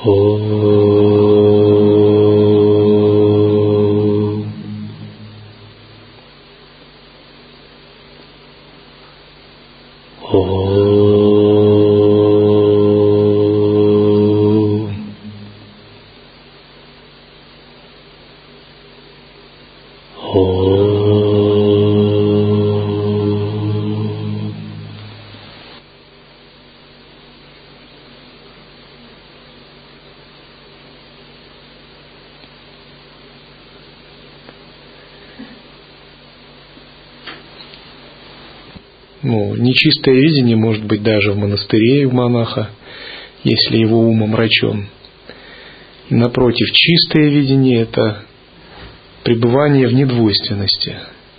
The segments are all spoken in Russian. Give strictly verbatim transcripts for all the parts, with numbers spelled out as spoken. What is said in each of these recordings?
Ну, нечистое видение может быть даже в монастыре у монаха, если его ум омрачен. И напротив, чистое видение – это пребывание в недвойственности.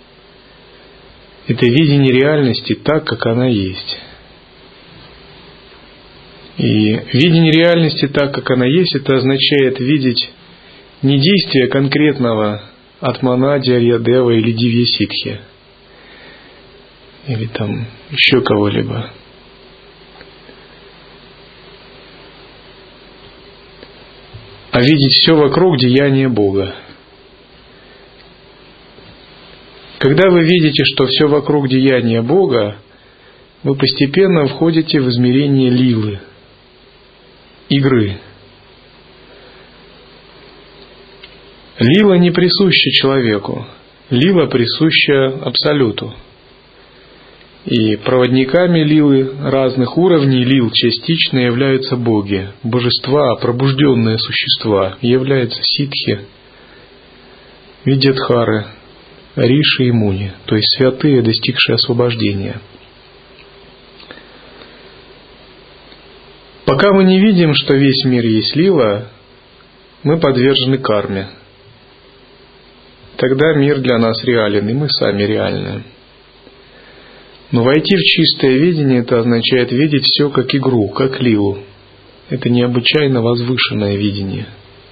Это видение реальности так, как она есть. И видение реальности так, как она есть, это означает видеть не действие конкретного Атманади, Арьядева или Дивья-ситхи, или там еще кого-либо. А видеть все вокруг деяния Бога. Когда вы видите, что все вокруг деяния Бога, вы постепенно входите в измерение лилы, игры. Лила не присуща человеку, лила присуща Абсолюту. И проводниками лилы разных уровней лил частично являются боги, божества, пробужденные существа, являются ситхи, видьядхары, риши и муни, то есть святые, достигшие освобождения. Пока мы не видим, что весь мир есть лила, мы подвержены карме. Тогда мир для нас реален, и мы сами реальны. Но войти в чистое видение – это означает видеть все как игру, как лилу. Это необычайно возвышенное видение.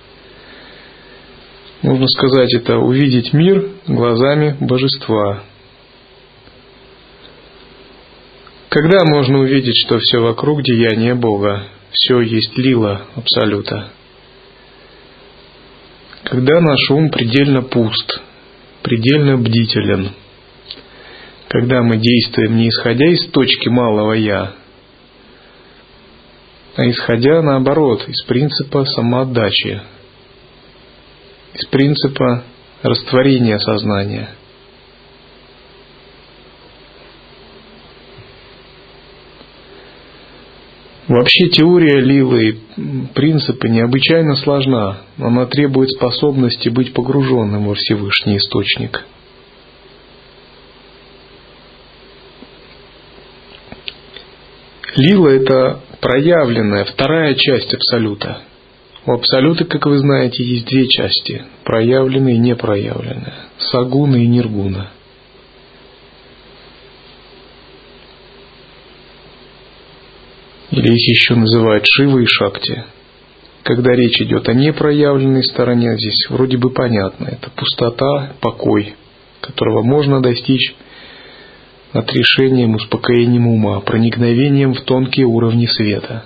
Можно сказать, это увидеть мир глазами божества. Когда можно увидеть, что все вокруг деяние Бога, все есть лила Абсолюта? Когда наш ум предельно пуст, предельно бдителен. Когда мы действуем не исходя из точки малого «я», а исходя, наоборот, из принципа самоотдачи, из принципа растворения сознания. Вообще теория лилы и принципы необычайно сложна. Она требует способности быть погруженным во Всевышний Источник. Лила – это проявленная вторая часть Абсолюта. У Абсолюта, как вы знаете, есть две части – проявленная и непроявленная, сагуна и ниргуна. Или их еще называют Шива и Шакти. Когда речь идет о непроявленной стороне, здесь вроде бы понятно. Это пустота, покой, которого можно достичь отрешением, успокоением ума, проникновением в тонкие уровни света.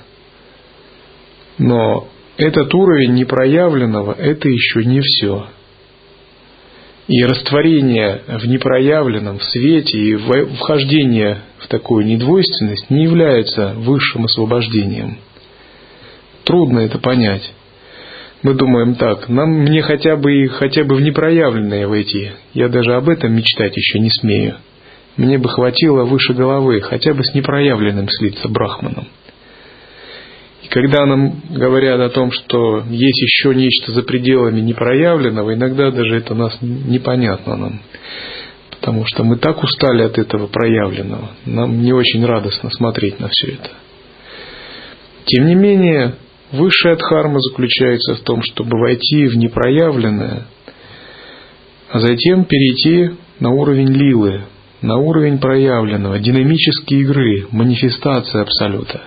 Но этот уровень непроявленного – это еще не все. И растворение в непроявленном, в свете и вхождение в такую недвойственность не является высшим освобождением. Трудно это понять. Мы думаем так, нам, мне хотя бы, хотя бы в непроявленное войти. Я даже об этом мечтать еще не смею. Мне бы хватило выше головы, хотя бы с непроявленным слиться брахманом. И когда нам говорят о том, что есть еще нечто за пределами непроявленного, иногда даже это нас непонятно нам. Потому что мы так устали от этого проявленного. Нам не очень радостно смотреть на все это. Тем не менее, высшая дхарма заключается в том, чтобы войти в непроявленное, а затем перейти на уровень лилы, на уровень проявленного, динамической игры, манифестации Абсолюта.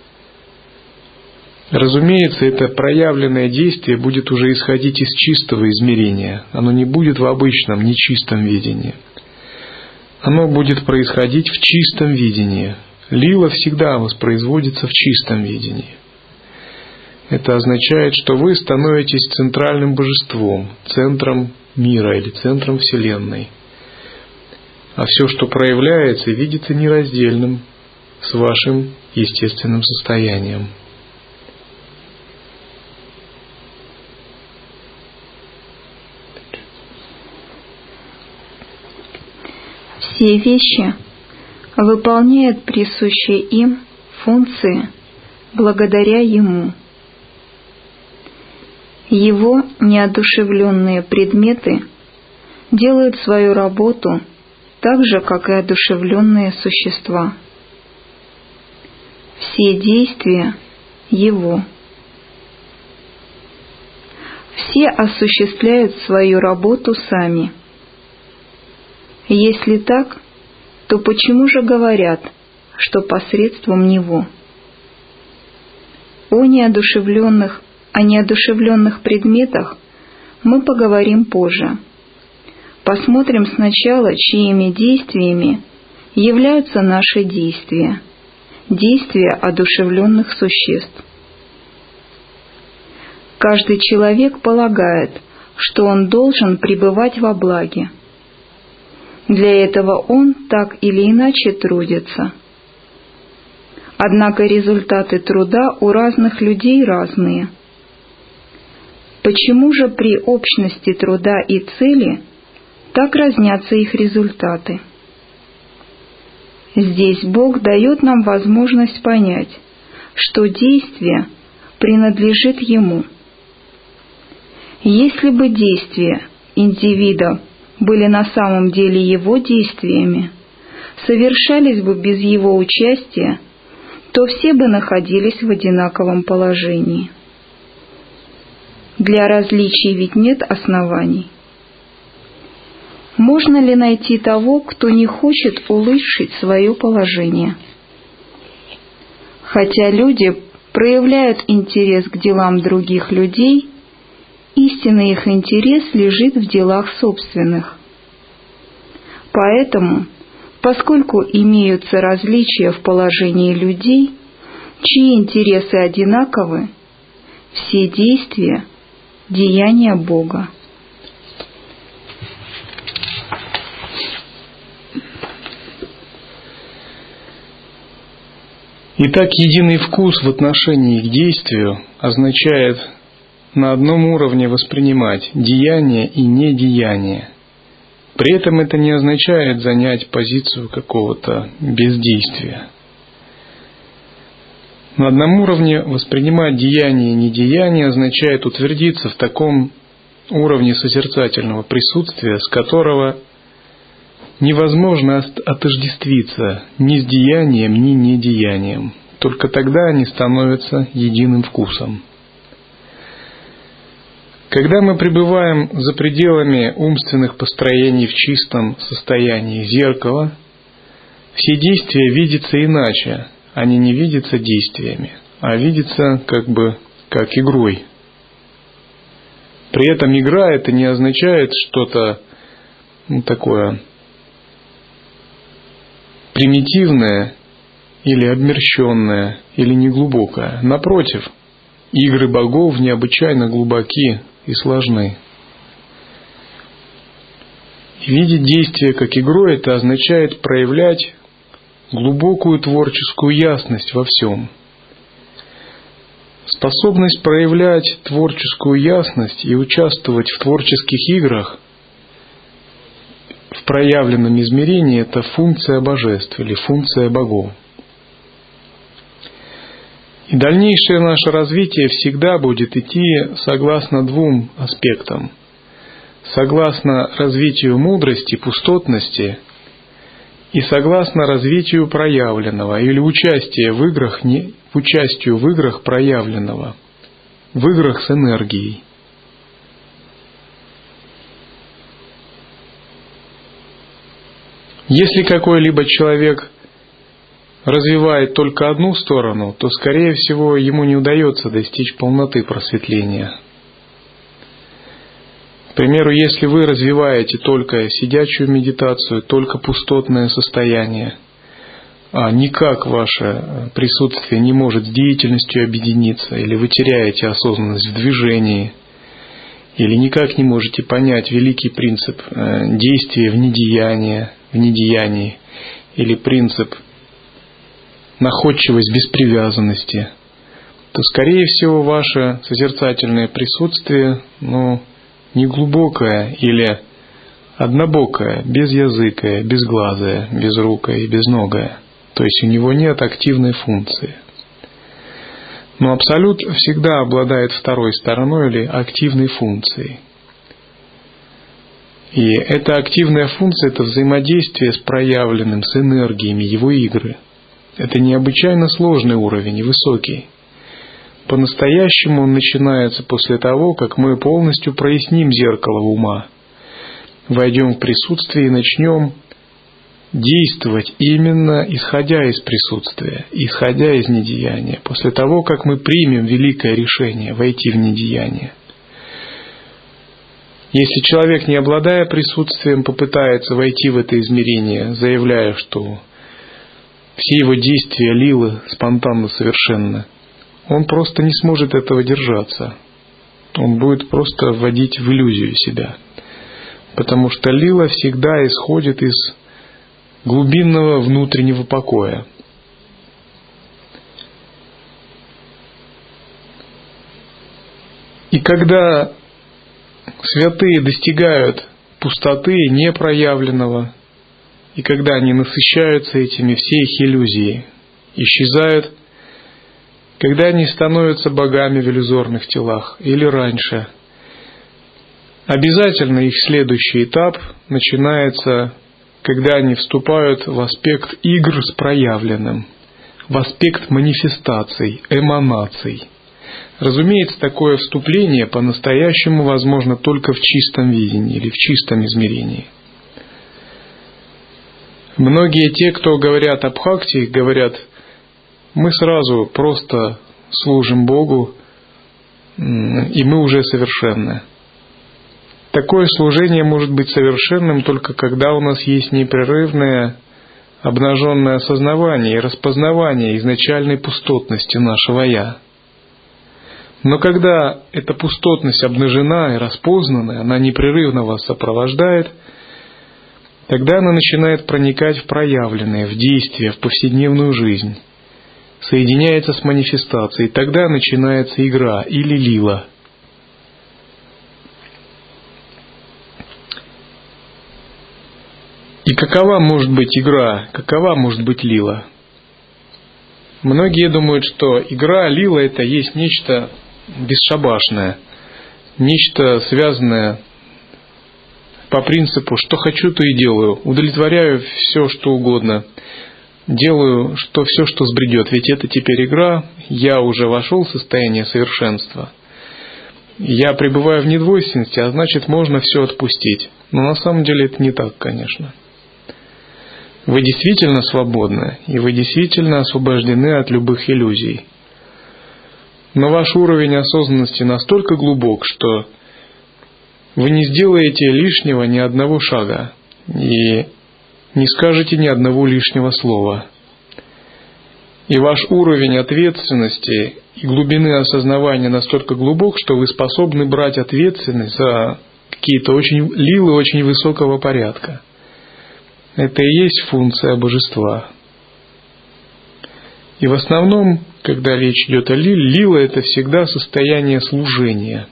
Разумеется, это проявленное действие будет уже исходить из чистого измерения. Оно не будет в обычном, нечистом видении. Оно будет происходить в чистом видении. Лила всегда воспроизводится в чистом видении. Это означает, что вы становитесь центральным божеством, центром мира или центром Вселенной. А все, что проявляется, видится нераздельным с вашим естественным состоянием. Все вещи выполняют присущие им функции благодаря Ему. Его неодушевленные предметы делают свою работу так же, как и одушевленные существа. Все действия Его. Все осуществляют свою работу сами. Если так, то почему же говорят, что посредством Него? О неодушевленных, о неодушевленных предметах мы поговорим позже. Посмотрим сначала, чьими действиями являются наши действия, действия одушевленных существ. Каждый человек полагает, что он должен пребывать во благе. Для этого он так или иначе трудится. Однако результаты труда у разных людей разные. Почему же при общности труда и цели так разнятся их результаты? Здесь Бог дает нам возможность понять, что действие принадлежит Ему. Если бы действия индивида были на самом деле Его действиями, совершались бы без Его участия, то все бы находились в одинаковом положении. Для различий ведь нет оснований. Можно ли найти того, кто не хочет улучшить свое положение? Хотя люди проявляют интерес к делам других людей, истинный их интерес лежит в делах собственных. Поэтому, поскольку имеются различия в положении людей, чьи интересы одинаковы, все действия – деяния Бога. Итак, единый вкус в отношении к действию означает на одном уровне воспринимать деяние и недеяние. При этом это не означает занять позицию какого-то бездействия. На одном уровне воспринимать деяние и недеяние означает утвердиться в таком уровне созерцательного присутствия, с которого невозможно отождествиться ни с деянием, ни недеянием. Только тогда они становятся единым вкусом. Когда мы пребываем за пределами умственных построений в чистом состоянии зеркала, все действия видятся иначе. Они не видятся действиями, а видятся как бы как игрой. При этом игра это не означает что-то ну, такое примитивное или обмерщенное, или неглубокое. Напротив, игры богов необычайно глубоки и сложны. И видеть действие как игру это означает проявлять глубокую творческую ясность во всем. Способность проявлять творческую ясность и участвовать в творческих играх в проявленном измерении – это функция божеств или функция богов. И дальнейшее наше развитие всегда будет идти согласно двум аспектам. Согласно развитию мудрости, пустотности и согласно развитию проявленного или участия в играх, не, участию в играх проявленного, в играх с энергией. Если какой-либо человек развивает только одну сторону, то, скорее всего, ему не удается достичь полноты просветления. К примеру, если вы развиваете только сидячую медитацию, только пустотное состояние, а никак ваше присутствие не может с деятельностью объединиться, или вы теряете осознанность в движении, или никак не можете понять великий принцип действия в недеянии, в недеянии, или принцип находчивость без привязанности, то, скорее всего, ваше созерцательное присутствие, ну, неглубокое или однобокое, безязыкое, безглазое, безрукое и безногое. То есть у него нет активной функции. Но Абсолют всегда обладает второй стороной или активной функцией. И эта активная функция – это взаимодействие с проявленным, с энергиями, его игры. Это необычайно сложный уровень и высокий. По-настоящему он начинается после того, как мы полностью проясним зеркало ума, войдем в присутствие и начнем действовать именно исходя из присутствия, исходя из недеяния, после того, как мы примем великое решение войти в недеяние. Если человек, не обладая присутствием, попытается войти в это измерение, заявляя, что все его действия лилы спонтанно совершенны, он просто не сможет этого держаться. Он будет просто вводить в иллюзию себя. Потому что лила всегда исходит из глубинного внутреннего покоя. И когда святые достигают пустоты непроявленного, и когда они насыщаются этими, все их иллюзии исчезают, когда они становятся богами в иллюзорных телах или раньше, обязательно их следующий этап начинается, когда они вступают в аспект игр с проявленным, в аспект манифестаций, эманаций. Разумеется, такое вступление по-настоящему возможно только в чистом видении или в чистом измерении. Многие те, кто говорят об бхакти, говорят: мы сразу просто служим Богу, и мы уже совершенны. Такое служение может быть совершенным только когда у нас есть непрерывное обнаженное осознавание и распознавание изначальной пустотности нашего «я». Но когда эта пустотность обнажена и распознана, она непрерывно вас сопровождает, тогда она начинает проникать в проявленное, в действие, в повседневную жизнь, соединяется с манифестацией, тогда начинается игра или лила. И какова может быть игра, какова может быть лила? Многие думают, что игра, лила – это есть нечто бесшабашное, нечто связанное по принципу «что хочу, то и делаю», удовлетворяю все, что угодно, делаю что, все, что сбредет, ведь это теперь игра, я уже вошел в состояние совершенства, я пребываю в недвойственности, а значит, можно все отпустить. Но на самом деле это не так, конечно. Вы действительно свободны, и вы действительно освобождены от любых иллюзий. Но ваш уровень осознанности настолько глубок, что вы не сделаете лишнего ни одного шага и не скажете ни одного лишнего слова. И ваш уровень ответственности и глубины осознавания настолько глубок, что вы способны брать ответственность за какие-то очень лилы очень высокого порядка. Это и есть функция божества. И в основном, когда речь идет о лиле, лила – это всегда состояние служения.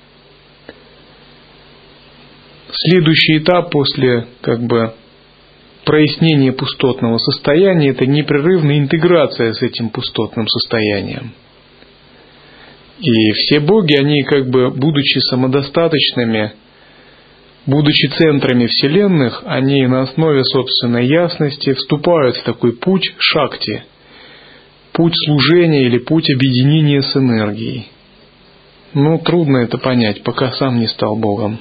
Следующий этап после как бы прояснения пустотного состояния – это непрерывная интеграция с этим пустотным состоянием. И все боги, они как бы, будучи самодостаточными, будучи центрами вселенных, они на основе собственной ясности вступают в такой путь шакти, путь служения или путь объединения с энергией. Ну, трудно это понять, пока сам не стал Богом.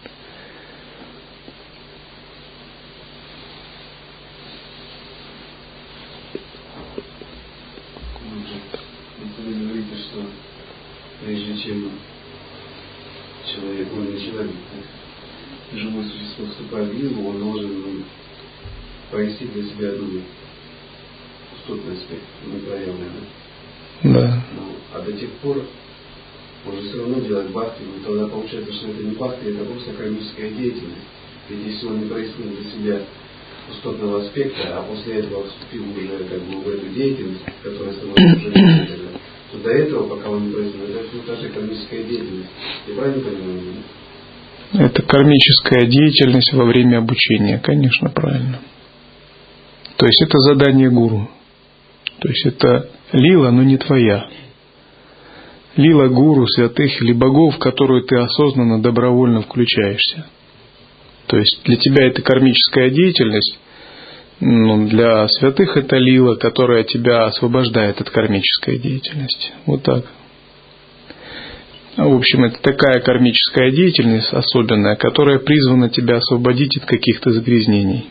Вы говорите, что прежде чем человек, он не человек, живое существо вступает в лилу, он должен прояснить для себя одну пустотный аспект, непроявленный. Да. Ну, а до тех пор он же все равно делает бхакти, но тогда получается, что это не бхакти, это просто кармическая деятельность. Ведь если он не прояснил для себя пустотного аспекта, а после этого вступил уже как бы в эту деятельность, которая становится уже деятельной, то до этого, пока он не прояснил, это все та же кармическая деятельность. Я правильно понимаю? Это кармическая деятельность во время обучения, конечно, правильно. То есть это задание гуру. То есть это лила, но не твоя. Лила гуру, святых или богов, в которую ты осознанно, добровольно включаешься. То есть для тебя это кармическая деятельность, ну, для святых это лила, которая тебя освобождает от кармической деятельности. Вот так. В общем, это такая кармическая деятельность особенная, которая призвана тебя освободить от каких-то загрязнений.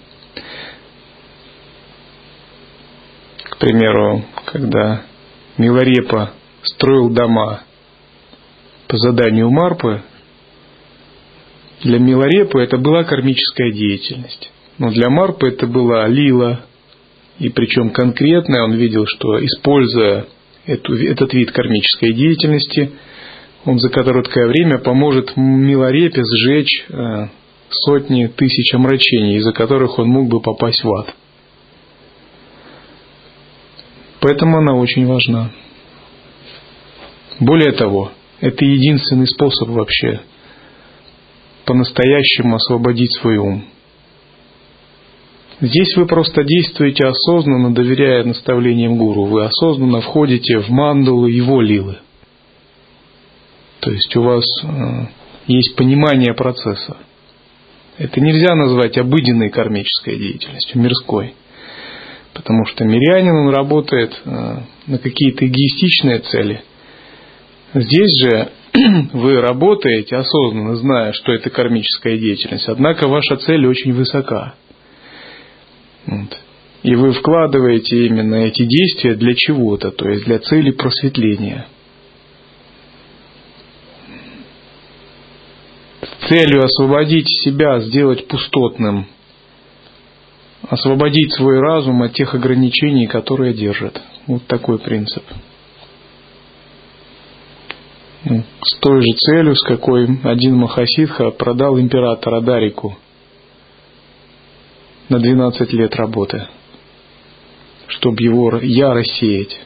К примеру, когда Миларепа строил дома по заданию Марпы, для Миларепы это была кармическая деятельность. Но для Марпы это была лила, и причем конкретная. Он видел, что, используя эту, этот вид кармической деятельности, он за короткое время поможет Миларепе сжечь э, сотни тысяч омрачений, из-за которых он мог бы попасть в ад. Поэтому она очень важна. Более того, это единственный способ вообще по-настоящему освободить свой ум. Здесь вы просто действуете осознанно, доверяя наставлениям гуру. Вы осознанно входите в мандалу его лилы. То есть у вас э, есть понимание процесса. Это нельзя назвать обыденной кармической деятельностью, мирской. Потому что мирянин, он работает э, на какие-то эгоистичные цели. Здесь же вы работаете осознанно, зная, что это кармическая деятельность. Однако ваша цель очень высока. Вот. И вы вкладываете именно эти действия для чего-то, то есть для цели просветления. С целью освободить себя, сделать пустотным, освободить свой разум от тех ограничений, которые держат. Вот такой принцип. С той же целью, с какой один Махасидха продал императора Дарику на двенадцать лет работы, чтобы его я рассеять.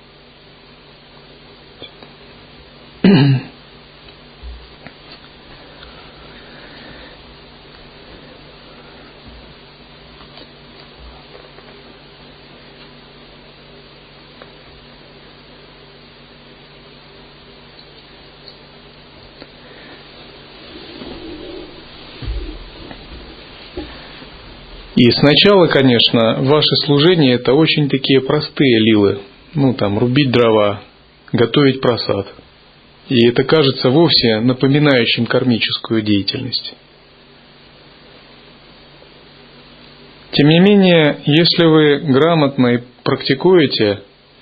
И сначала, конечно, ваше служение — это очень такие простые лилы. Ну, там, рубить дрова, готовить просад. И это кажется вовсе напоминающим кармическую деятельность. Тем не менее, если вы грамотно и практикуете,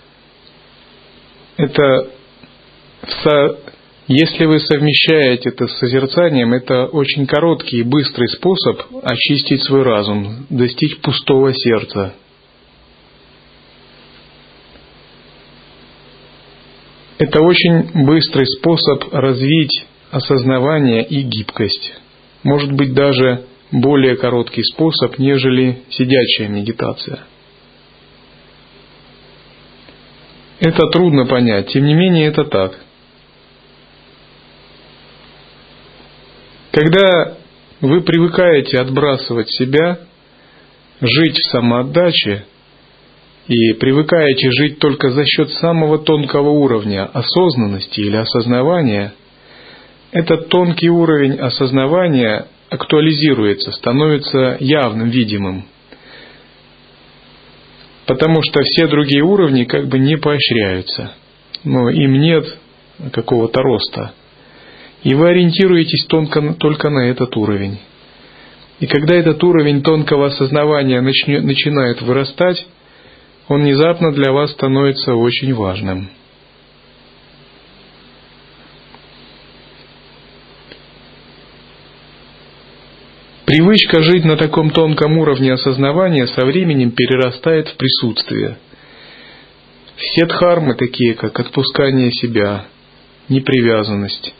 это со... Если вы совмещаете это с созерцанием, это очень короткий и быстрый способ очистить свой разум, достичь пустого сердца. Это очень быстрый способ развить осознавание и гибкость. Может быть, даже более короткий способ, нежели сидячая медитация. Это трудно понять, тем не менее это так. Когда вы привыкаете отбрасывать себя, жить в самоотдаче и привыкаете жить только за счет самого тонкого уровня осознанности или осознавания, этот тонкий уровень осознавания актуализируется, становится явным, видимым. Потому что все другие уровни как бы не поощряются, но им нет какого-то роста. И вы ориентируетесь тонко, только на этот уровень. И когда этот уровень тонкого осознавания начнет, начинает вырастать, он внезапно для вас становится очень важным. Привычка жить на таком тонком уровне осознавания со временем перерастает в присутствие. Все дхармы, такие как отпускание себя, непривязанность,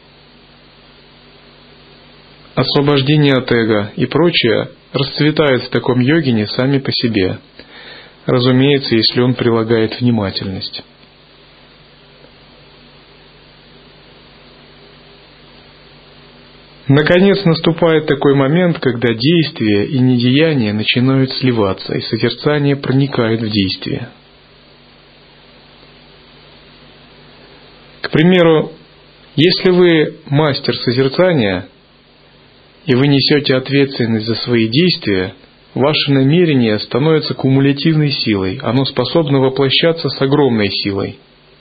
освобождение от эго и прочее, расцветают в таком йогине сами по себе. Разумеется, если он прилагает внимательность. Наконец наступает такой момент, когда действие и недеяние начинают сливаться, и созерцание проникает в действие. К примеру, если вы мастер созерцания, и вы несете ответственность за свои действия, ваше намерение становится кумулятивной силой, оно способно воплощаться с огромной силой.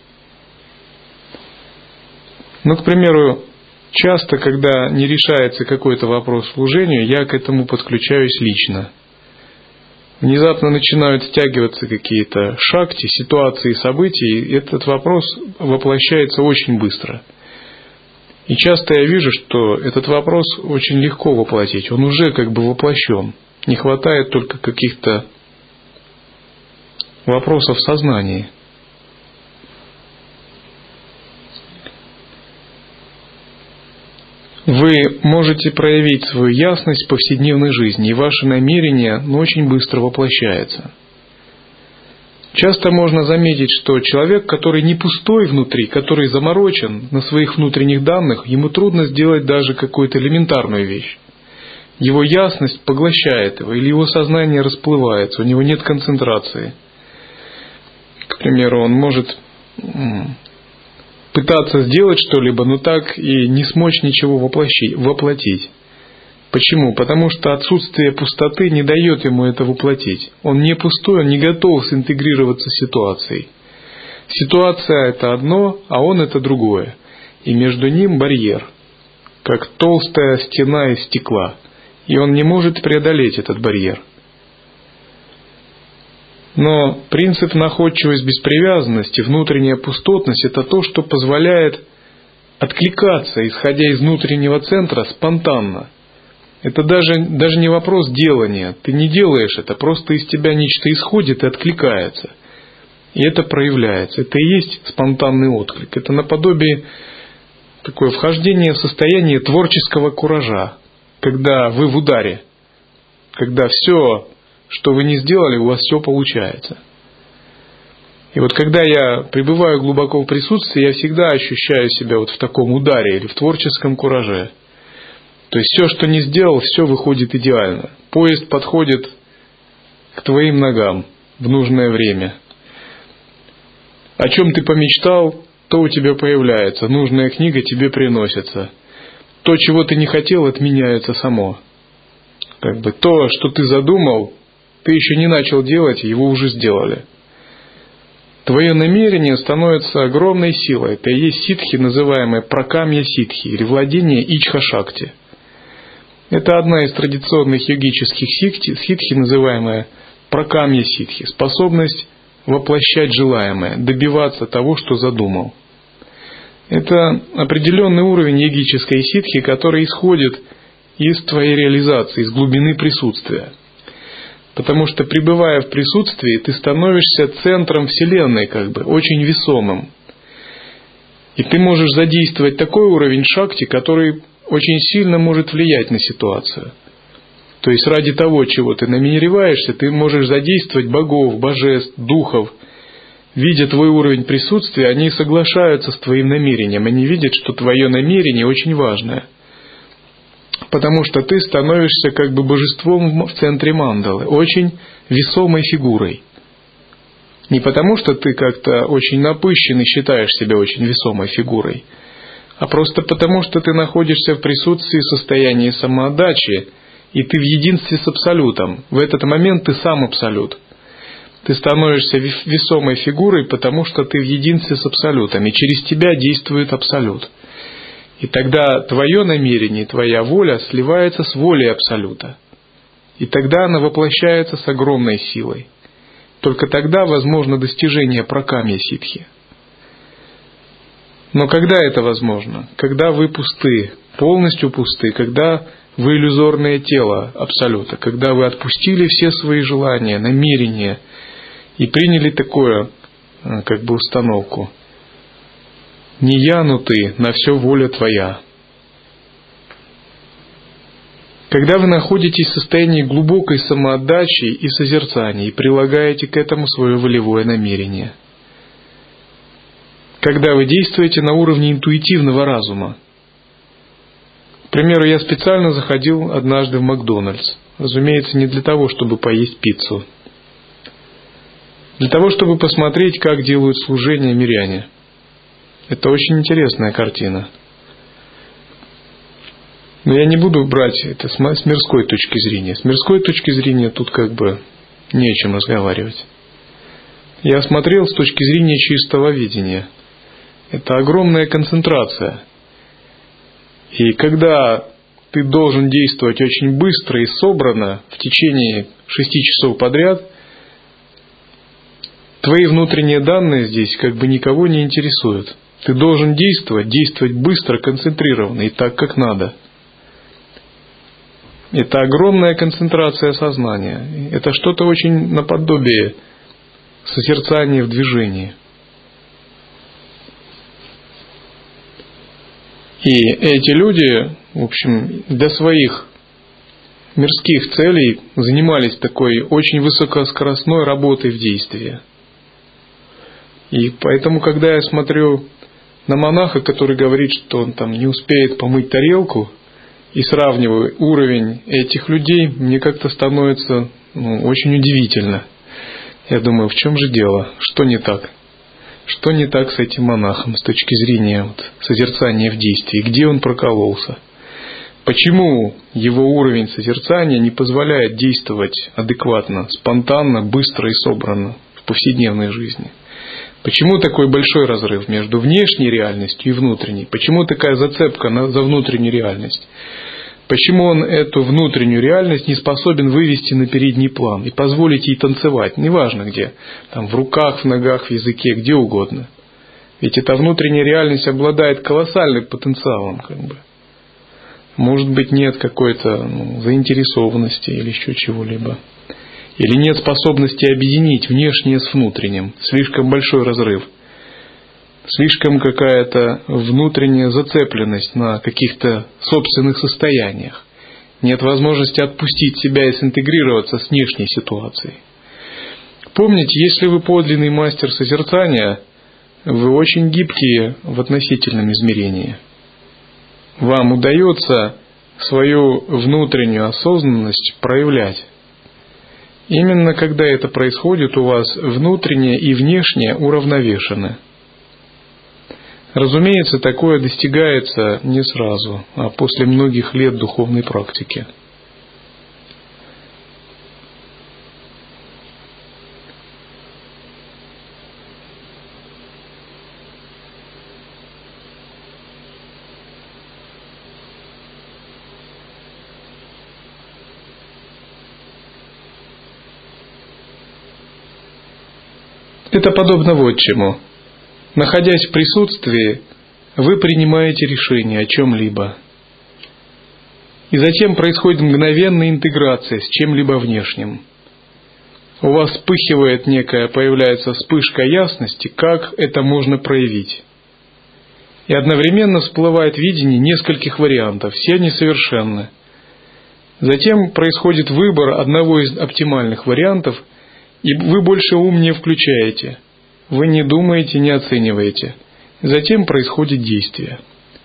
Ну, к примеру, часто, когда не решается какой-то вопрос служению, я к этому подключаюсь лично. Внезапно начинают стягиваться какие-то шакти, ситуации, события, и этот вопрос воплощается очень быстро. И часто я вижу, что этот вопрос очень легко воплотить, он уже как бы воплощен. Не хватает только каких-то вопросов в сознании. Вы можете проявить свою ясность в повседневной жизни, и ваше намерение ну, очень быстро воплощается. Часто можно заметить, что человек, который не пустой внутри, который заморочен на своих внутренних данных, ему трудно сделать даже какую-то элементарную вещь. Его ясность поглощает его, или его сознание расплывается, у него нет концентрации. К примеру, он может пытаться сделать что-либо, но так и не смочь ничего воплотить. Почему? Потому что отсутствие пустоты не дает ему это воплотить. Он не пустой, он не готов синтегрироваться с ситуацией. Ситуация – это одно, а он – это другое. И между ним барьер, как толстая стена из стекла. И он не может преодолеть этот барьер. Но принцип находчивость без привязанности, внутренняя пустотность – это то, что позволяет откликаться, исходя из внутреннего центра, спонтанно. Это даже, даже не вопрос делания. Ты не делаешь это, просто из тебя нечто исходит и откликается. И это проявляется. Это и есть спонтанный отклик. Это наподобие такое вхождение в состояние творческого куража, когда вы в ударе, когда все, что вы не сделали, у вас все получается. И вот когда я пребываю глубоко в присутствии, я всегда ощущаю себя вот в таком ударе или в творческом кураже. То есть все, что не сделал, все выходит идеально. Поезд подходит к твоим ногам в нужное время. О чем ты помечтал, то у тебя появляется. Нужная книга тебе приносится. То, чего ты не хотел, отменяется само. Как бы то, что ты задумал, ты еще не начал делать, его уже сделали. Твое намерение становится огромной силой. Это и есть ситхи, называемые пракамья ситхи, или владение ичха-шакти. Это одна из традиционных йогических ситхи, называемая пракамья ситхи, способность воплощать желаемое, добиваться того, что задумал. Это определенный уровень йогической ситхи, который исходит из твоей реализации, из глубины присутствия. Потому что, пребывая в присутствии, ты становишься центром Вселенной, как бы, очень весомым. И ты можешь задействовать такой уровень шакти, который очень сильно может влиять на ситуацию. То есть ради того, чего ты намереваешься, ты можешь задействовать богов, божеств, духов. Видя твой уровень присутствия, они соглашаются с твоим намерением. Они видят, что твое намерение очень важное. Потому что ты становишься как бы божеством в центре мандалы, очень весомой фигурой. Не потому, что ты как-то очень напыщен и считаешь себя очень весомой фигурой, а просто потому, что ты находишься в присутствии, в состоянии самоотдачи, и ты в единстве с Абсолютом. В этот момент ты сам Абсолют. Ты становишься весомой фигурой, потому что ты в единстве с Абсолютом, и через тебя действует Абсолют. И тогда твое намерение, твоя воля сливается с волей Абсолюта. И тогда она воплощается с огромной силой. Только тогда возможно достижение пракамья ситхи. Но когда это возможно? Когда вы пусты, полностью пусты, когда вы иллюзорное тело Абсолюта, когда вы отпустили все свои желания, намерения и приняли такое как бы установку. Не я, но ты, на все воля твоя. Когда вы находитесь в состоянии глубокой самоотдачи и созерцания и прилагаете к этому свое волевое намерение. Когда вы действуете на уровне интуитивного разума. К примеру, я специально заходил однажды в Макдональдс. Разумеется, не для того, чтобы поесть пиццу. Для того, чтобы посмотреть, как делают служение миряне. Это очень интересная картина. Но я не буду брать это с мирской точки зрения. С мирской точки зрения тут как бы не о чем разговаривать. Я смотрел с точки зрения чистого видения. Это огромная концентрация. И когда ты должен действовать очень быстро и собрано в течение шести часов подряд, твои внутренние данные здесь как бы никого не интересуют. Ты должен действовать, действовать быстро, концентрированно и так, как надо. Это огромная концентрация сознания. Это что-то очень наподобие созерцания в движении. И эти люди, в общем, для своих мирских целей занимались такой очень высокоскоростной работой в действии. И поэтому, когда я смотрю на монаха, который говорит, что он там не успеет помыть тарелку, и сравниваю уровень этих людей, мне как-то становится ну, очень удивительно. Я думаю, в чем же дело? Что не так? Что не так с этим монахом с точки зрения вот, созерцания в действии? Где он прокололся? Почему его уровень созерцания не позволяет действовать адекватно, спонтанно, быстро и собранно в повседневной жизни? Почему такой большой разрыв между внешней реальностью и внутренней? Почему такая зацепка на, за внутреннюю реальность? Почему он эту внутреннюю реальность не способен вывести на передний план и позволить ей танцевать? Неважно где. Там, в руках, в ногах, в языке, где угодно. Ведь эта внутренняя реальность обладает колоссальным потенциалом. Как бы. Может быть, нет какой-то ну, заинтересованности или еще чего-либо. Или нет способности объединить внешнее с внутренним. Слишком большой разрыв. Слишком какая-то внутренняя зацепленность на каких-то собственных состояниях. Нет возможности отпустить себя и синтегрироваться с внешней ситуацией. Помните, если вы подлинный мастер созерцания, вы очень гибкие в относительном измерении. Вам удается свою внутреннюю осознанность проявлять. Именно когда это происходит, у вас внутреннее и внешнее уравновешены. Разумеется, такое достигается не сразу, а после многих лет духовной практики. Это подобно вот чему. Находясь в присутствии, вы принимаете решение о чем-либо. И затем происходит мгновенная интеграция с чем-либо внешним. У вас вспыхивает некая, появляется вспышка ясности, как это можно проявить. И одновременно всплывает видение нескольких вариантов, все они совершенны. Затем происходит выбор одного из оптимальных вариантов, и вы больше ум не включаете. Вы не думаете, не оцениваете. Затем происходит действие.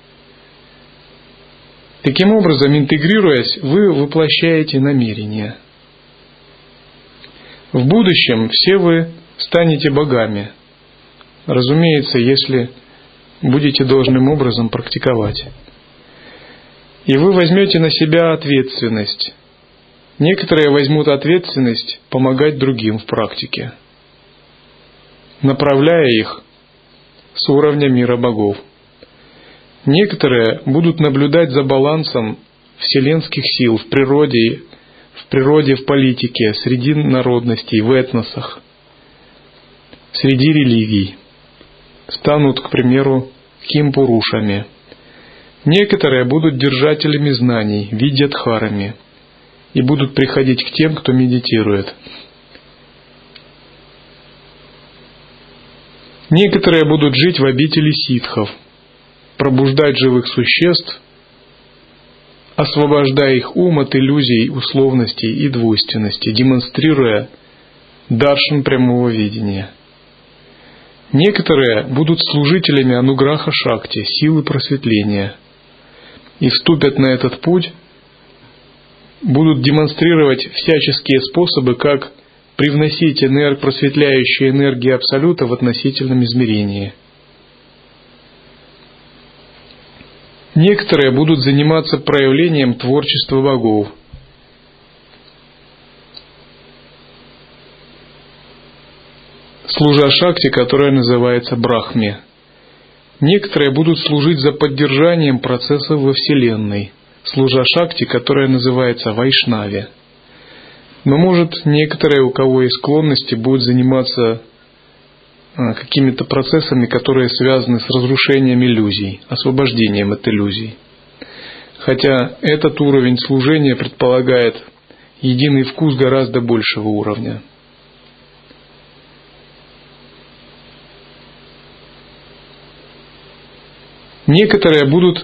Таким образом, интегрируясь, вы воплощаете намерение. В будущем все вы станете богами. Разумеется, если будете должным образом практиковать. И вы возьмете на себя ответственность. Некоторые возьмут ответственность помогать другим в практике, направляя их с уровня мира богов. Некоторые будут наблюдать за балансом вселенских сил в природе, в природе, в политике, среди народностей, в этносах, среди религий. Станут, к примеру, кимпурушами. Некоторые будут держателями знаний, видьядхарами, и будут приходить к тем, кто медитирует. Некоторые будут жить в обители ситхов, пробуждать живых существ, освобождая их ум от иллюзий, условностей и двойственности, демонстрируя даршан прямого видения. Некоторые будут служителями ануграха шакти, силы просветления, и вступят на этот путь, будут демонстрировать всяческие способы, как привносить энерг, просветляющие энергии Абсолюта в относительном измерении. Некоторые будут заниматься проявлением творчества богов, служа шакти, которая называется Брахме. Некоторые будут служить за поддержанием процессов во Вселенной, служа шакти, которая называется Вайшнави. Но, может, некоторые, у кого есть склонности, будут заниматься какими-то процессами, которые связаны с разрушением иллюзий, освобождением от иллюзий. Хотя этот уровень служения предполагает единый вкус гораздо большего уровня. Некоторые будут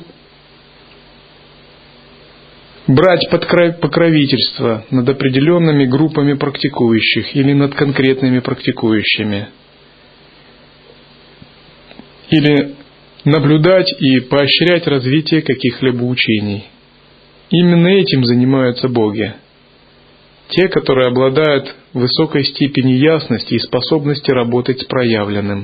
брать покровительство над определенными группами практикующих или над конкретными практикующими, или наблюдать и поощрять развитие каких-либо учений. Именно этим занимаются боги. Те, которые обладают высокой степенью ясности и способности работать с проявленным.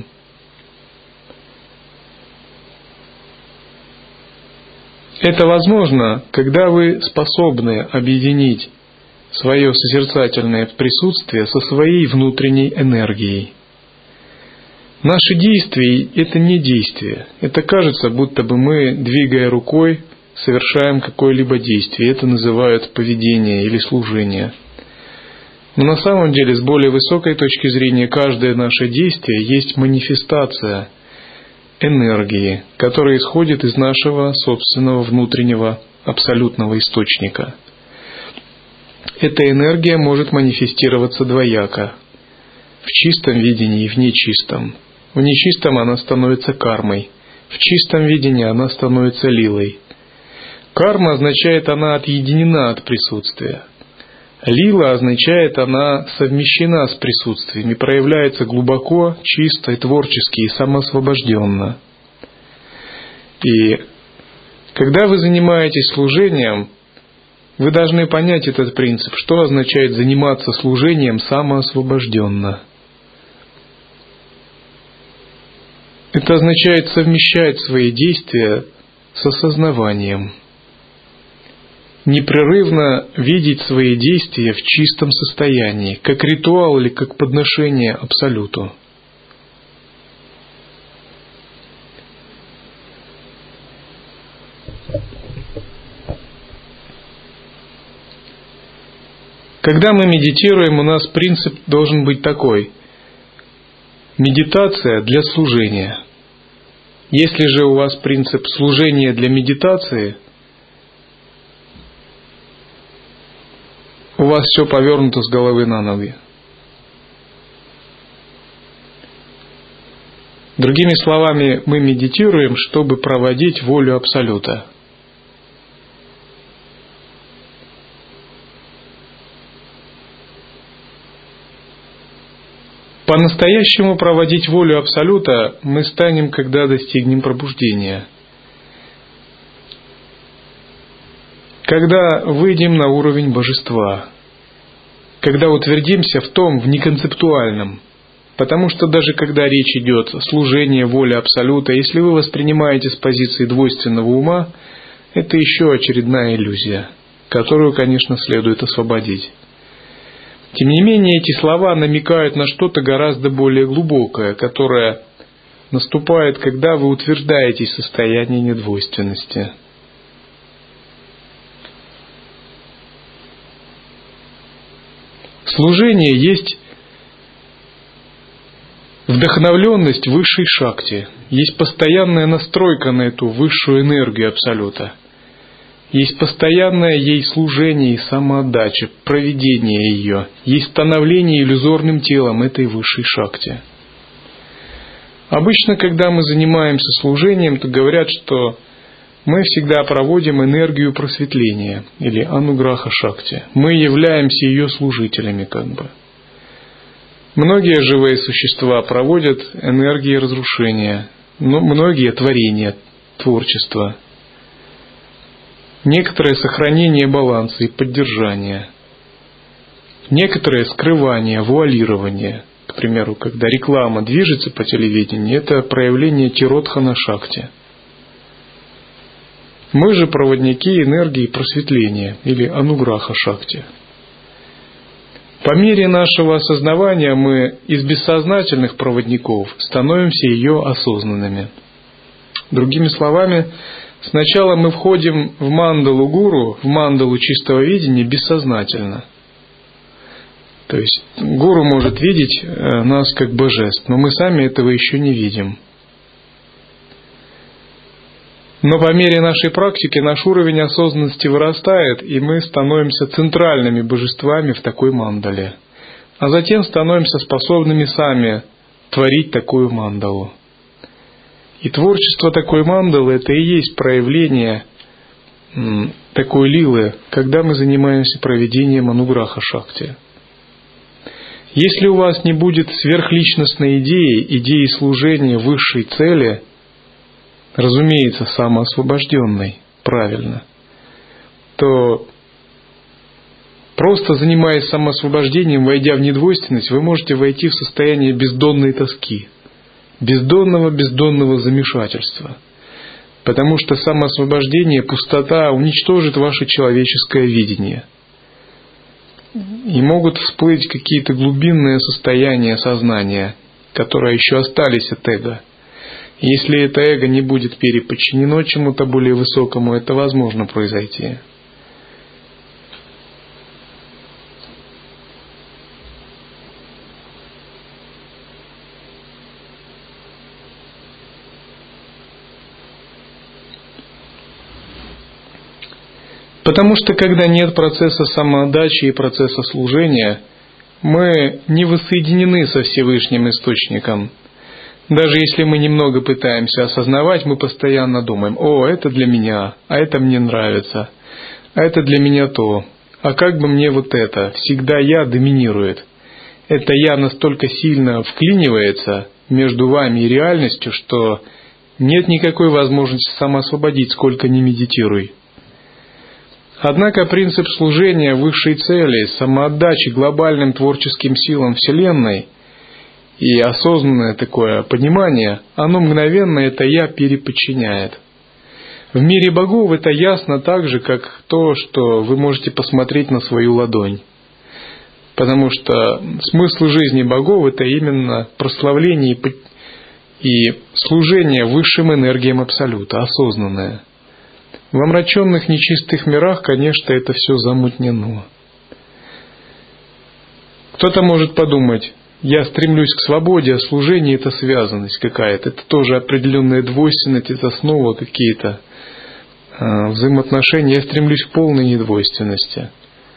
Это возможно, когда вы способны объединить свое созерцательное присутствие со своей внутренней энергией. Наши действия – это не действия. Это кажется, будто бы мы, двигая рукой, совершаем какое-либо действие. Это называют поведение или служение. Но на самом деле, с более высокой точки зрения, каждое наше действие есть манифестация энергии, которая исходит из нашего собственного внутреннего абсолютного источника. Эта энергия может манифестироваться двояко: в чистом видении и в нечистом. В нечистом она становится кармой, в чистом видении она становится лилой. Карма означает, она отъединена от присутствия. Лила означает, она совмещена с присутствием и проявляется глубоко, чисто, творчески и самоосвобожденно. И когда вы занимаетесь служением, вы должны понять этот принцип, что означает заниматься служением самоосвобожденно. Это означает совмещать свои действия с осознаванием. Непрерывно видеть свои действия в чистом состоянии, как ритуал или как подношение Абсолюту. Когда мы медитируем, у нас принцип должен быть такой: медитация для служения. Если же у вас принцип служения для медитации, у вас все повернуто с головы на ноги. Другими словами, мы медитируем, чтобы проводить волю Абсолюта. По-настоящему проводить волю Абсолюта мы станем, когда достигнем пробуждения. Когда выйдем на уровень божества. Когда утвердимся в том, в неконцептуальном. Потому что даже когда речь идет о служении воле Абсолюта, если вы воспринимаете с позиции двойственного ума, это еще очередная иллюзия, которую, конечно, следует освободить. Тем не менее, эти слова намекают на что-то гораздо более глубокое, которое наступает, когда вы утверждаетесь в состоянии недвойственности. Служение есть вдохновленность высшей шакти, есть постоянная настройка на эту высшую энергию Абсолюта. Есть постоянное ей служение и самоотдача, проведение ее, есть становление иллюзорным телом этой высшей шакти. Обычно, когда мы занимаемся служением, то говорят, что мы всегда проводим энергию просветления или ануграха шакти. Мы являемся ее служителями, как бы. Многие живые существа проводят энергии разрушения, но многие творения, творчества. Некоторые сохранение баланса и поддержания. Некоторые скрывание, вуалирование. К примеру, когда реклама движется по телевидению, это проявление тиродхана шакти. Мы же проводники энергии просветления или ануграха шакти. По мере нашего осознавания мы из бессознательных проводников становимся ее осознанными. Другими словами, сначала мы входим в мандалу гуру, в мандалу чистого видения бессознательно. То есть гуру может видеть нас как божеств, но мы сами этого еще не видим. Но по мере нашей практики наш уровень осознанности вырастает, и мы становимся центральными божествами в такой мандале. А затем становимся способными сами творить такую мандалу. И творчество такой мандалы – это и есть проявление м, такой лилы, когда мы занимаемся проведением ануграха шакти. Если у вас не будет сверхличностной идеи, идеи служения высшей цели, разумеется, самоосвобожденной, правильно, то просто занимаясь самоосвобождением, войдя в недвойственность, вы можете войти в состояние бездонной тоски, бездонного, бездонного замешательства. Потому что самоосвобождение, пустота уничтожит ваше человеческое видение. И могут всплыть какие-то глубинные состояния сознания, которые еще остались от эго. Если это эго не будет переподчинено чему-то более высокому, это возможно произойти. Потому что когда нет процесса самоотдачи и процесса служения, мы не воссоединены со Всевышним Источником. Даже если мы немного пытаемся осознавать, мы постоянно думаем: «О, это для меня, а это мне нравится, а это для меня то, а как бы мне вот это?» Всегда «я» доминирует. Это «я» настолько сильно вклинивается между вами и реальностью, что нет никакой возможности самоосвободить, сколько ни медитируй. Однако принцип служения высшей цели, самоотдачи глобальным творческим силам Вселенной и осознанное такое понимание, оно мгновенно это «я» переподчиняет. В мире богов это ясно так же, как то, что вы можете посмотреть на свою ладонь. Потому что смысл жизни богов – это именно прославление и служение высшим энергиям Абсолюта, осознанное. В омраченных нечистых мирах, конечно, это все замутнено. Кто-то может подумать: я стремлюсь к свободе, а служение – это связанность какая-то, это тоже определенная двойственность, это снова какие-то э, взаимоотношения. Я стремлюсь к полной недвойственности.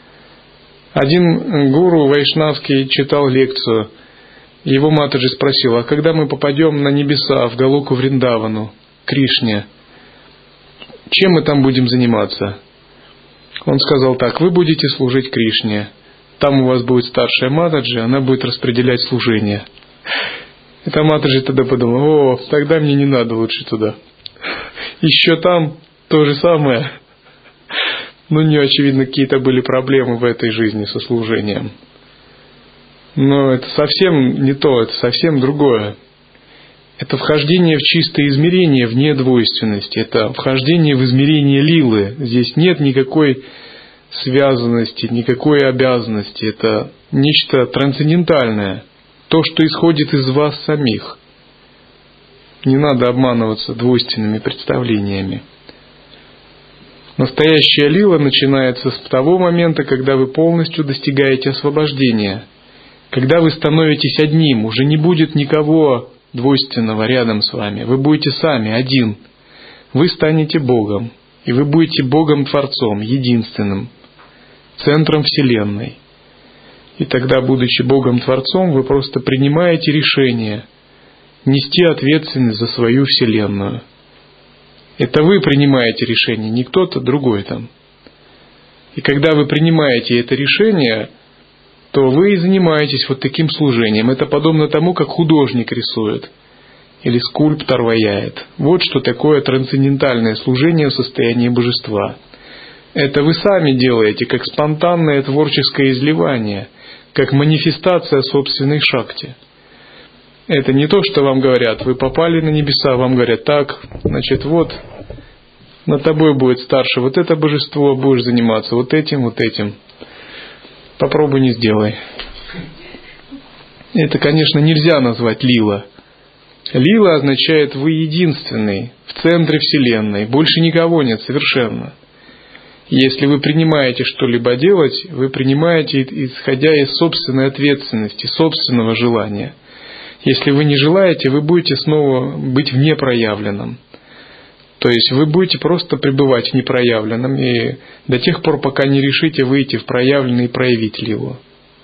Один гуру вайшнавский читал лекцию, его Матаджи спросил: а когда мы попадем на небеса, в Галоку Вриндавану, Кришне, чем мы там будем заниматься? Он сказал так: вы будете служить Кришне. Там у вас будет старшая Матаджи, она будет распределять служение. Это Матаджи тогда подумал: о, тогда мне не надо лучше туда. Еще там то же самое. Но у нее, очевидно, какие-то были проблемы в этой жизни со служением. Но это совсем не то, это совсем другое. Это вхождение в чистое измерение, в недвойственность. Это вхождение в измерение лилы. Здесь нет никакой связанности, никакой обязанности. Это нечто трансцендентальное. То, что исходит из вас самих. Не надо обманываться двойственными представлениями. Настоящая лила начинается с того момента, когда вы полностью достигаете освобождения. Когда вы становитесь одним, уже не будет никого двойственного рядом с вами. Вы будете сами, один. Вы станете Богом. И вы будете Богом-творцом, единственным, центром Вселенной. И тогда, будучи Богом-творцом, вы просто принимаете решение нести ответственность за свою Вселенную. Это вы принимаете решение, не кто-то другой там. И когда вы принимаете это решение, то вы и занимаетесь вот таким служением. Это подобно тому, как художник рисует или скульптор ваяет. Вот что такое трансцендентальное служение в состоянии божества. Это вы сами делаете, как спонтанное творческое изливание, как манифестация собственной шакти. Это не то, что вам говорят, вы попали на небеса, вам говорят, так, значит, вот, над тобой будет старше вот это божество, будешь заниматься вот этим, вот этим. Попробуй не сделай. Это, конечно, нельзя назвать лила. Лила означает «вы единственный, в центре Вселенной, больше никого нет совершенно». Если вы принимаете что-либо делать, вы принимаете, исходя из собственной ответственности, собственного желания. Если вы не желаете, вы будете снова быть в непроявленном. То есть вы будете просто пребывать в непроявленном и до тех пор, пока не решите выйти в проявленный и проявить лилу.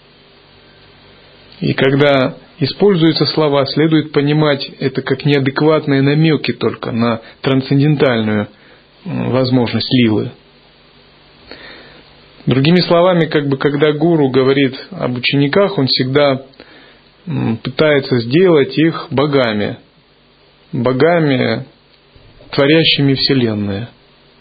И когда используются слова, следует понимать это как неадекватные намеки только на трансцендентальную возможность лилы. Другими словами, как бы, когда гуру говорит об учениках, он всегда пытается сделать их богами, богами, творящими Вселенную.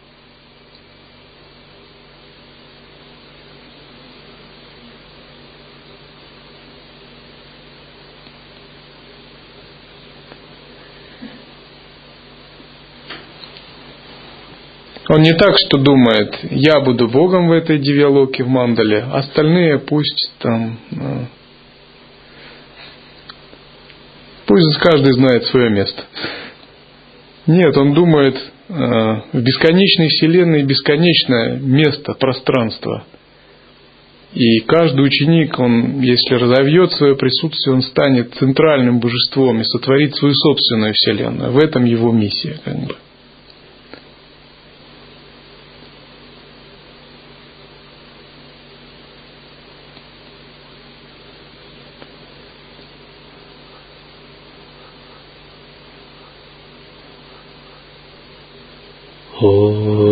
Он не так, что думает, я буду Богом в этой дивьялоке, в мандале, остальные пусть там, пусть каждый знает свое место. Нет, он думает, в бесконечной Вселенной бесконечное место, пространство. И каждый ученик, он, если разовьет свое присутствие, он станет центральным божеством и сотворит свою собственную Вселенную. В этом его миссия, как бы. Oh